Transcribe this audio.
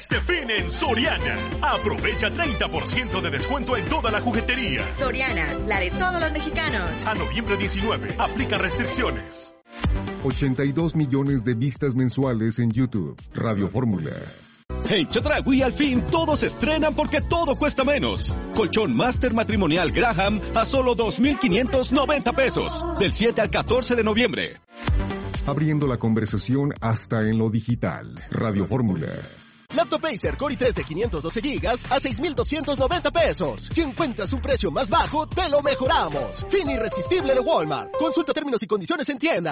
Este fin en Soriana. Aprovecha 30% de descuento en toda la juguetería. Soriana, la de todos los mexicanos. A noviembre 19, aplica restricciones. 82 millones de vistas mensuales en YouTube. Radio Fórmula. En Chedraui al fin todos se estrenan porque todo cuesta menos. Colchón Master Matrimonial Graham a solo 2,590 pesos. Del 7 al 14 de noviembre. Abriendo la conversación hasta en lo digital. Radio Fórmula. Laptop Acer Core i3 de 512 GB a 6,290 pesos. Si encuentras un precio más bajo, te lo mejoramos. Fin irresistible de Walmart. Consulta términos y condiciones en tienda.